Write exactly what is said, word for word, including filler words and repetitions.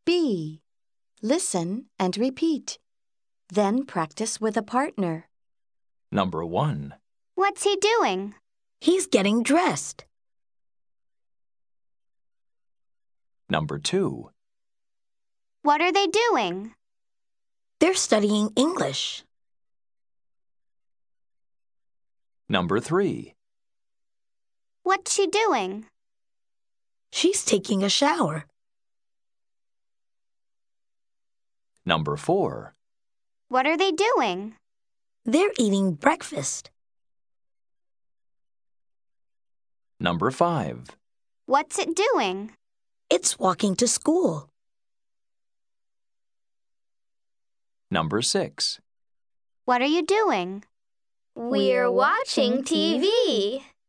B. Listen and repeat. Then practice with a partner. Number one. What's he doing? He's getting dressed. Number two. What are they doing? They're studying English. Number three. What's she doing? She's taking a shower. Number four. What are they doing? They're eating breakfast. Number five. What's it doing? It's walking to school. Number six. What are you doing? We're watching T V.